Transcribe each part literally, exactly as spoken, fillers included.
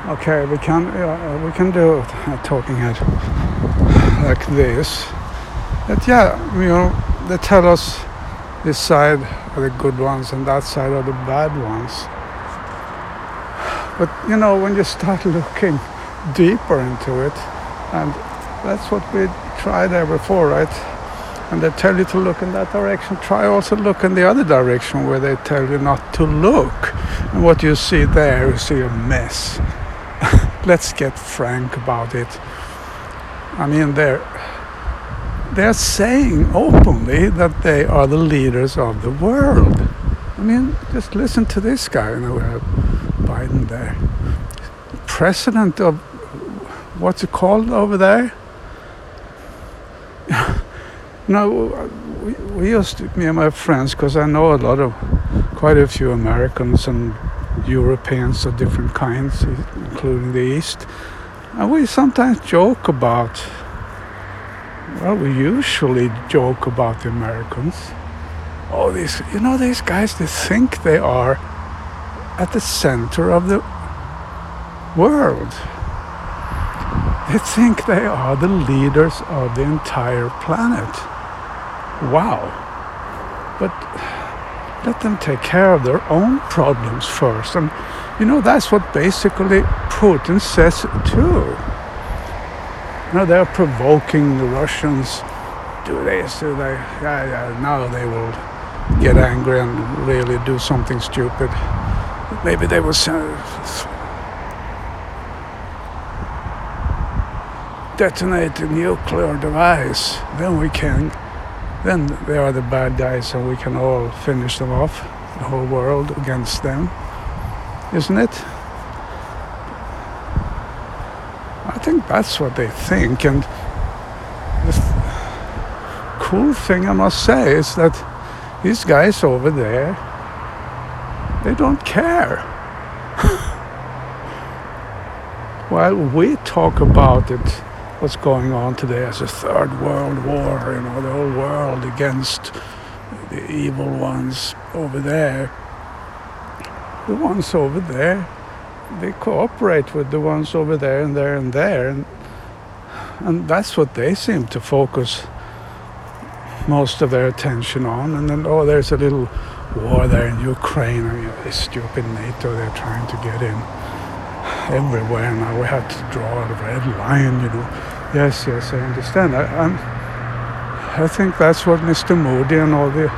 Okay, we can uh, we can do a talking head like this. But yeah, you know, they tell us this side are the good ones and that side are the bad ones. But you know, when you start looking deeper into it, and that's what we tried there before, right? And they tell you to look in that direction, try also look in the other direction where they tell you not to look. And what you see there, you see a mess. Let's get frank about it. I mean, they're they're saying openly that they are the leaders of the world. I mean, just listen to this guy. You know, we have Biden there, president of what's it called over there? No, we, we used to, me and my friends, because I know a lot of, quite a few Americans and Europeans of different kinds, including the East. And we sometimes joke about, well, we usually joke about the Americans. Oh, these, you know, these guys, they think they are at the center of the world. They think they are the leaders of the entire planet. Wow. But let them take care of their own problems first. And, you know, that's what basically Putin says too. You know, they're provoking the Russians. Do this, do they? Yeah, yeah, now they will get angry and really do something stupid. Maybe they will uh, detonate a nuclear device. Then we can, then they are the bad guys and we can all finish them off, the whole world against them. Isn't it? I think that's what they think. And the cool thing I must say is that these guys over there, they don't care. While we talk about it, what's going on today as a third world war, you know, the whole world against the evil ones over there. The ones over there, they cooperate with the ones over there and there and there. And, and that's what they seem to focus most of their attention on. And then, oh, there's a little war there in Ukraine. I mean, this stupid NATO, they're trying to get in everywhere now. We have to draw a red line, you know. Yes, yes, I understand. I, I'm, I think that's what Mister Modi and all the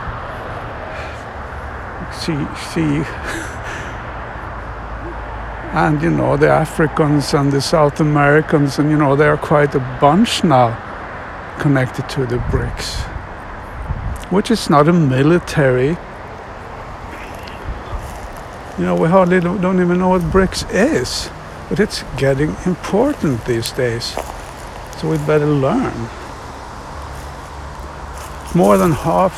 see, see, and you know, the Africans and the South Americans, and you know, they are quite a bunch now connected to the BRICS, which is not a military. You know, we hardly don't, don't even know what BRICS is, but it's getting important these days. So we better learn. More than half,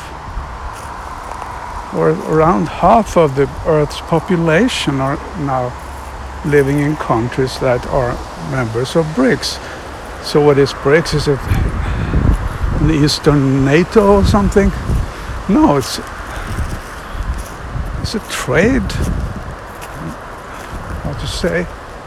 or around half of the Earth's population are now living in countries that are members of BRICS. So what is BRICS? Is it the Eastern NATO or something? No, it's it's a trade, how to say,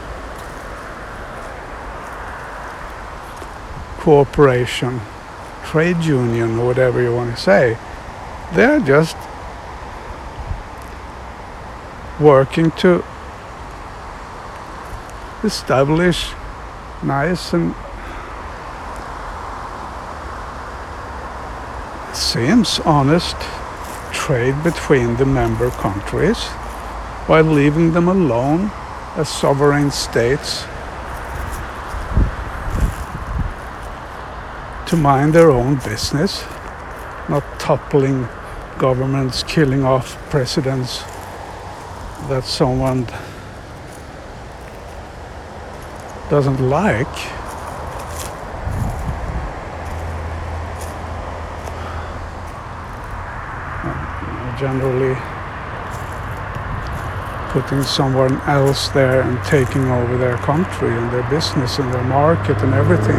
cooperation, trade union, or whatever you want to say. They're just working to establish nice and seems honest trade between the member countries while leaving them alone as sovereign states to mind their own business, not toppling governments, killing off presidents that someone doesn't like. Generally putting someone else there and taking over their country and their business and their market and everything.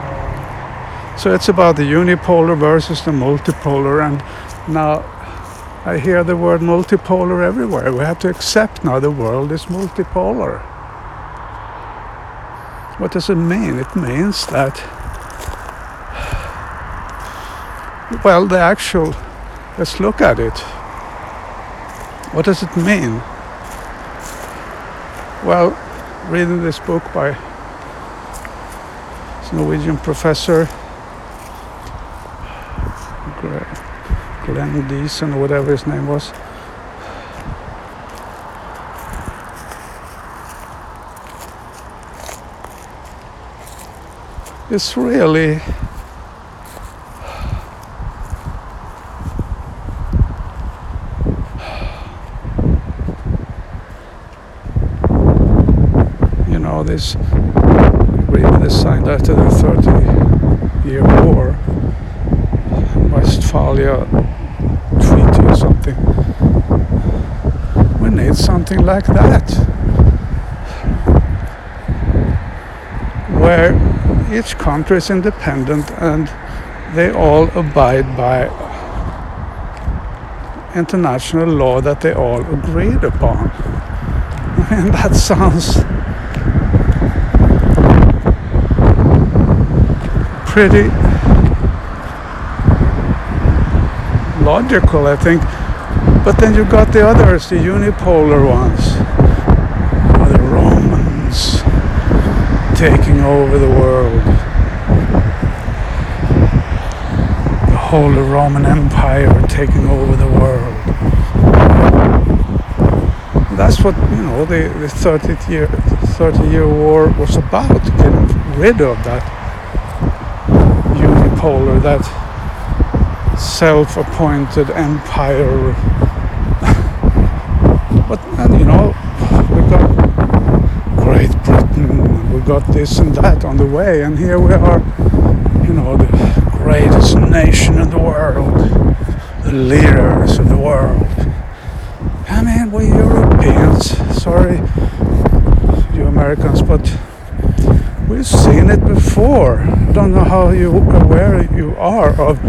So it's about the unipolar versus the multipolar, and now I hear the word multipolar everywhere. We have to accept now the world is multipolar. What does it mean? It means that, well, the actual, let's look at it. What does it mean? Well, reading this book by this Norwegian professor, Glenn Deason, or whatever his name was. It's really you know, this agreement is signed after the thirty-year war, Westphalia Treaty or something. We need something like that, where each country is independent and they all abide by international law that they all agreed upon. I mean, that sounds pretty logical, I think. But then you got the others, the unipolar ones, the Romans taking over the world, the Holy Roman Empire taking over the world. That's what, you know, the, the thirtieth year, thirty-year war was about, getting rid of that unipolar, that self-appointed empire. But, and, you know, we got Great Britain, we got this and that on the way, and here we are, you know, the greatest nation in the world, the leaders of the world. I mean, we Europeans, sorry, you Americans, but we've seen it before. I don't know how you aware you are of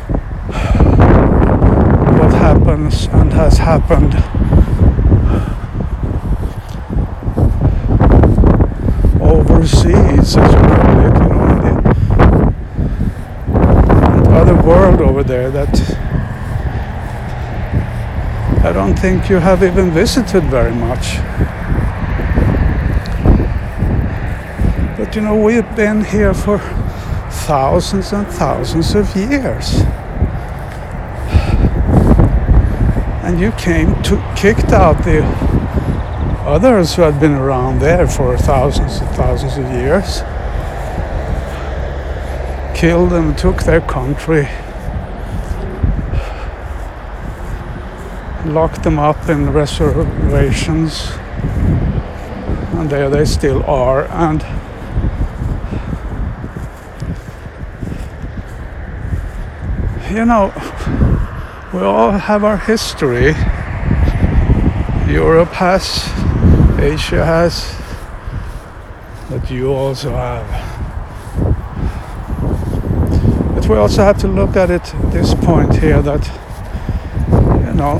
what happens and has happened overseas, as you call it, you know, in the, that other world over there that I don't think you have even visited very much. But you know, we've been here for thousands and thousands of years. And you came to kicked out the others who had been around there for thousands and thousands of years. Killed them, took their country, locked them up in reservations, and there they still are. And you know, we all have our history. Europe has, Asia has, but you also have. But we also have to look at it at this point here that, you know,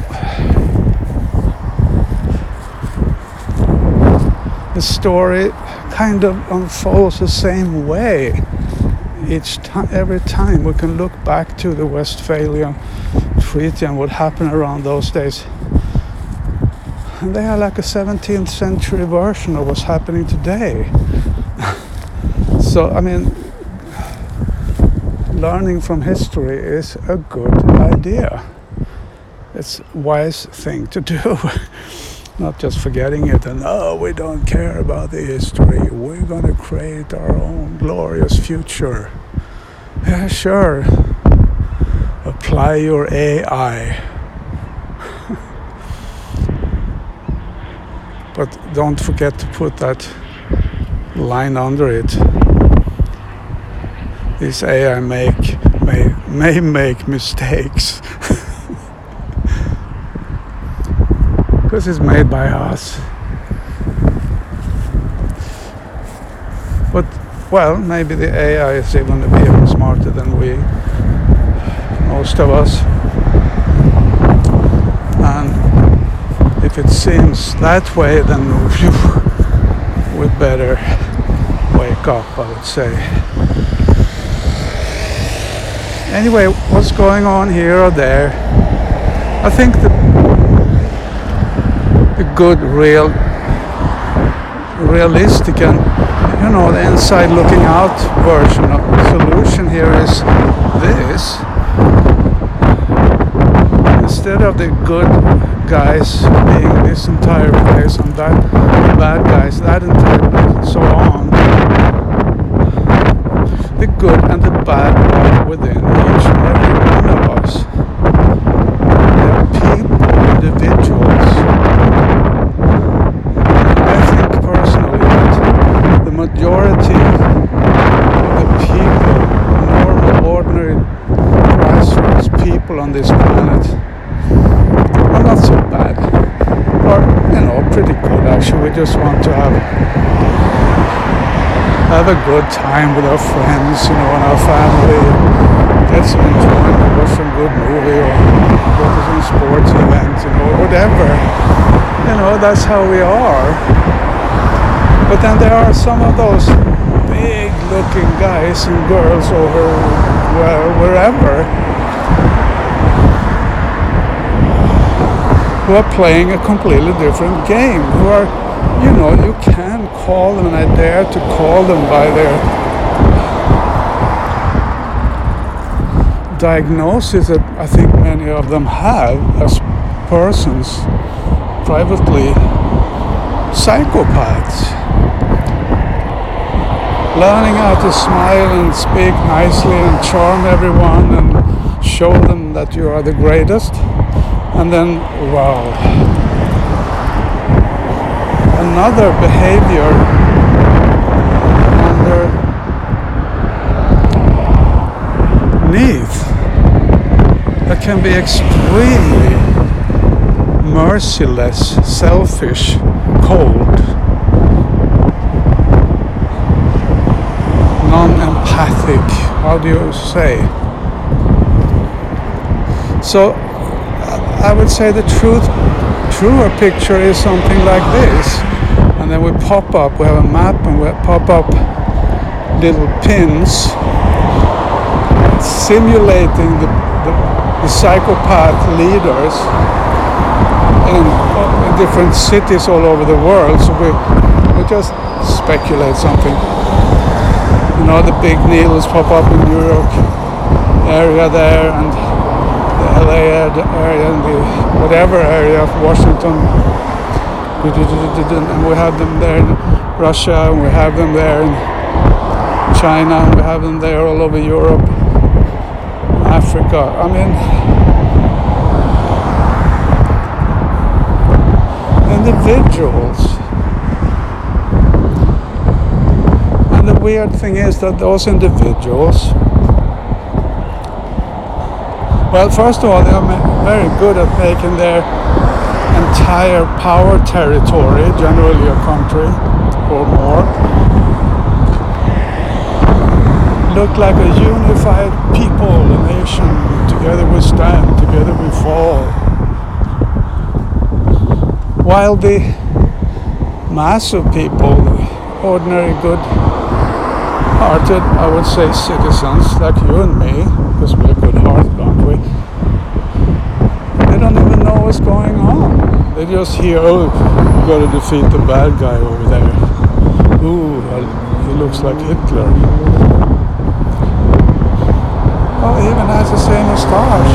the story kind of unfolds the same way each time. Every time we can look back to the Westphalian Treaty and what happened around those days, and they are like a seventeenth century version of what's happening today. So I mean, learning from history is a good idea. It's a wise thing to do. Not just forgetting it and, oh, we don't care about the history. We're going to create our own glorious future. Yeah, sure. Apply your A I. But don't forget to put that line under it. This A I make, may, may make mistakes. Because it's made by us. But, well, maybe the A I is even a bit smarter than we, most of us. if it seems that way, then phew, we'd better wake up, I would say. Anyway, what's going on here or there? I think the, the good, real, realistic and, you know, the inside looking out version of the solution here is this. Instead of the good guys being this entire place and that bad guys that entire place and so on, the good and the bad are within each and every one of us. They are people, individuals. And I think personally that the majority of the people, normal, ordinary, grassroots people on this planet, are not so bad, or, you know, pretty good actually. We just want to have have a good time with our friends, you know, and our family, get some enjoyment, watch some good movie, or go to some sports event, you know, whatever. You know, that's how we are. But then there are some of those big looking guys and girls over well, wherever, who are playing a completely different game, who are, you know, you can call them, and I dare to call them by their diagnosis that I think many of them have as persons, privately, psychopaths. Learning how to smile and speak nicely and charm everyone and show them that you are the greatest. And then, wow, another behavior underneath that can be extremely merciless, selfish, cold, non-empathic, how do you say? So I would say the truth, truer picture is something like this. And then we pop up, we have a map and we pop up little pins simulating the, the, the psychopath leaders in, in different cities all over the world. So we, we just speculate something. You know, the big needles pop up in New York area there, and the L A area, and the whatever area of Washington, and we have them there in Russia, and we have them there in China, and we have them there all over Europe, Africa. I mean, individuals. And the weird thing is that those individuals, well, first of all, they are very good at making their entire power territory, generally a country or more, look like a unified people, a nation. Together we stand, together we fall. While the mass of people, the ordinary good-hearted, I would say citizens like you and me, because we're good-hearted, aren't we? They don't even know what's going on. They just hear, oh, we got to defeat the bad guy over there. Ooh, he looks like Hitler. Oh, he even has the same moustache.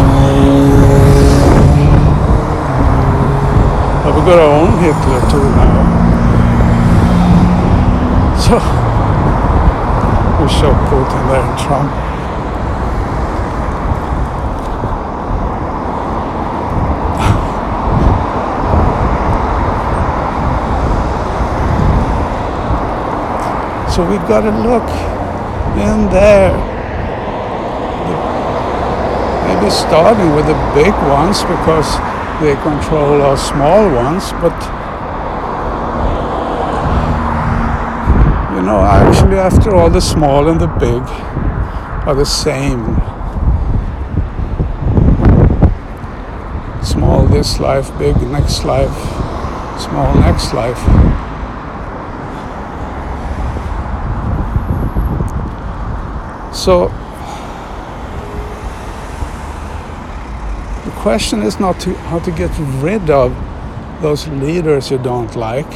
But we got our own Hitler too now. So, we show Putin there and Trump. So we got to look in there. Maybe starting with the big ones because they control our small ones, but you know, actually after all, the small and the big are the same. Small this life, big next life. small next life. So the question is not to how to get rid of those leaders you don't like.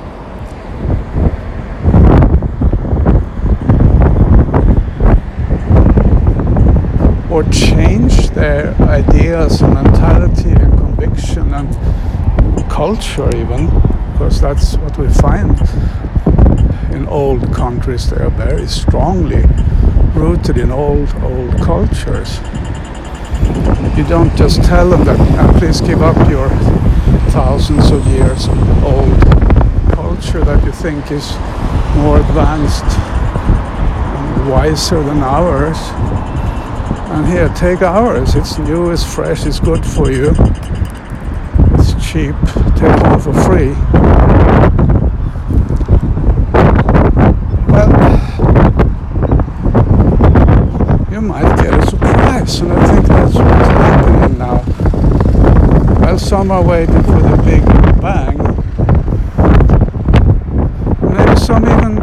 Or change their ideas and mentality and conviction and culture even, because that's what we find in old countries. They are very strongly rooted in old, old cultures. You don't just tell them that, oh, please give up your thousands of years old culture that you think is more advanced and wiser than ours. And here, take ours. It's new, it's fresh, it's good for you. It's cheap. Take it for free. Well, you might get a surprise, and I think that's what's happening now. Well, some are waiting for the big bang. Maybe some even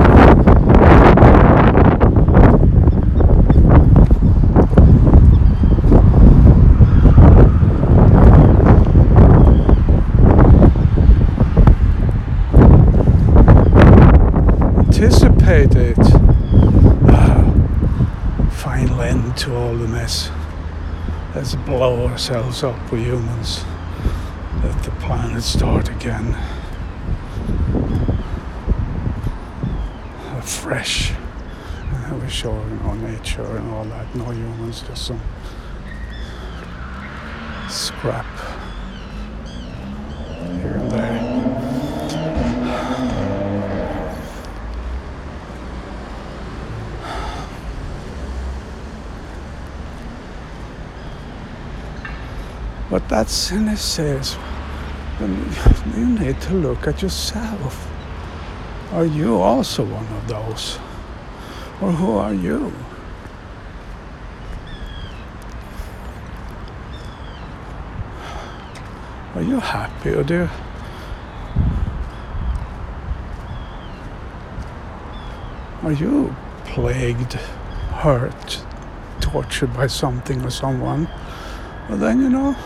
anticipate it. Ah, final end to all the mess. Let's blow ourselves up, we humans. Let the planet start again. Fresh. Uh, we show, you know, nature and all that. No humans, just some scrap here and there. But that sinner says, you need to look at yourself. Are you also one of those? Or who are you? Are you happy, or do you, are you plagued, hurt, tortured by something or someone? Well then, you know,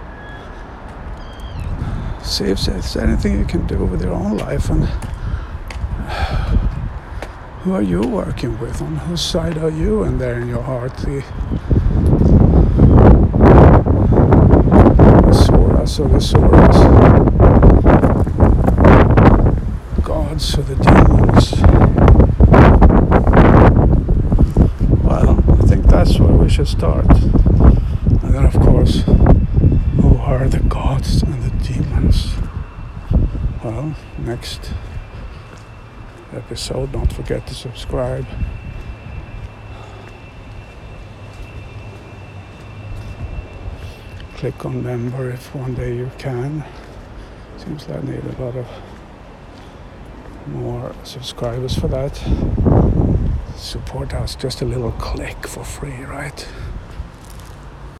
see if there's anything you can do with your own life, and who are you working with? On whose side are you in there in your heart? The Soras or the Soras, gods or the demons? Well, I think that's where we should start. And then, of course, who are the gods and the demons? Well, next episode, don't forget to subscribe. Click on member if one day you can. Seems like I need a lot of more subscribers for that. Support us, just a little click for free, right?